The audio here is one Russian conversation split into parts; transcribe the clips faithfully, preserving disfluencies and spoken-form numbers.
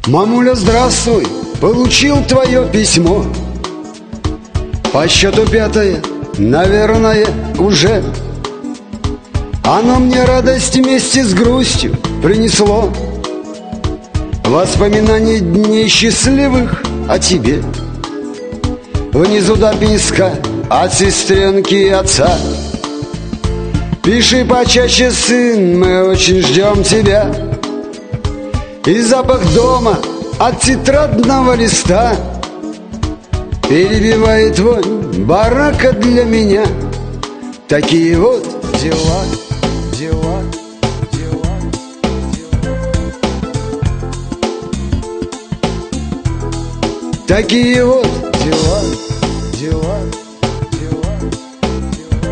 Мамуля, здравствуй, получил твое письмо. По счету пятое, наверное, уже. Оно мне радость вместе с грустью принесло. Воспоминаний дней счастливых о тебе. Внизу дописка от сестренки и отца. Пиши почаще, сын, мы очень ждем тебя. И запах дома от тетрадного листа перебивает вонь барака для меня. Такие вот дела, дела, дела, дела. Такие вот дела, дела, дела, дела.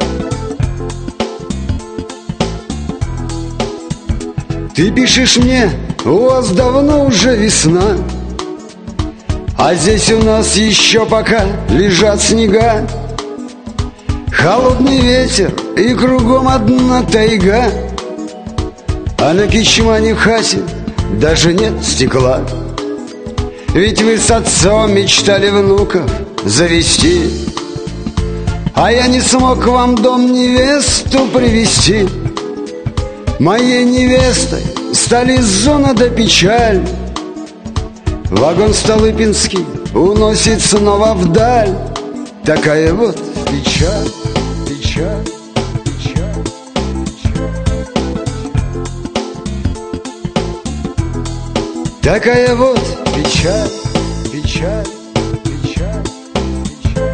Ты пишешь мне: у вас давно уже весна, а здесь у нас еще пока лежат снега. Холодный ветер и кругом одна тайга, а на Кичмане в хате даже нет стекла. Ведь вы с отцом мечтали внуков завести, а я не смог вам дом невесту привезти. Моей невестой стали зона да печаль. Вагон Столыпинский уносит снова вдаль. Такая вот печаль, печаль, печаль, печаль. Такая вот печаль, печаль, печаль, печаль.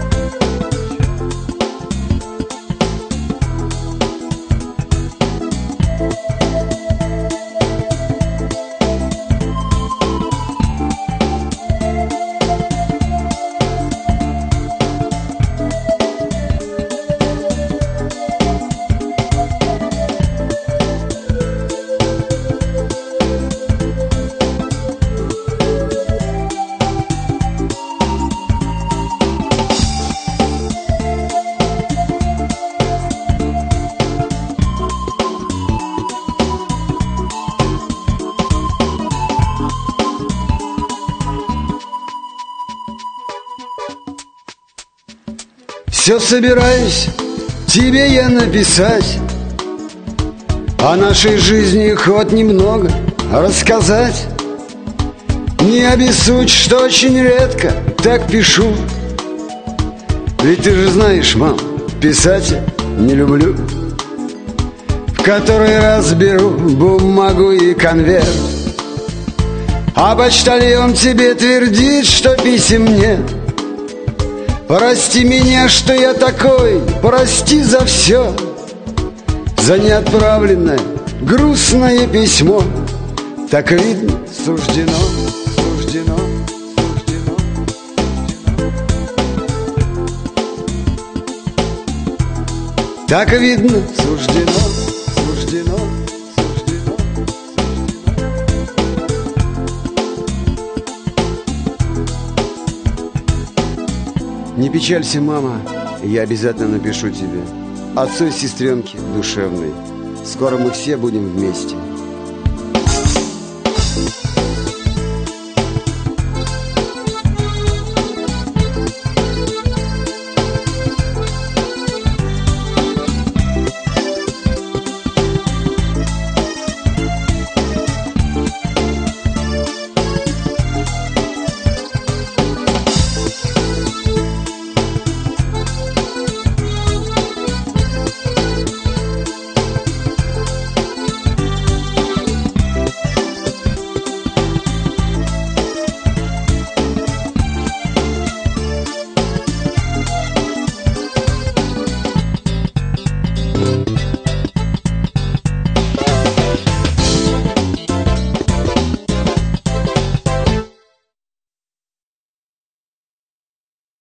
Все собираюсь тебе я написать, о нашей жизни хоть немного рассказать. Не обессудь, что очень редко так пишу. Ведь ты же знаешь, мам, писать я не люблю. В который раз беру бумагу и конверт, а почтальон тебе твердит, что писем нет. Прости меня, что я такой, прости за все, за неотправленное грустное письмо. Так видно, суждено, суждено, суждено, суждено. Так видно, суждено, суждено, суждено, суждено. Не печалься, мама, я обязательно напишу тебе. Отцу и сестренке душевной. Скоро мы все будем вместе.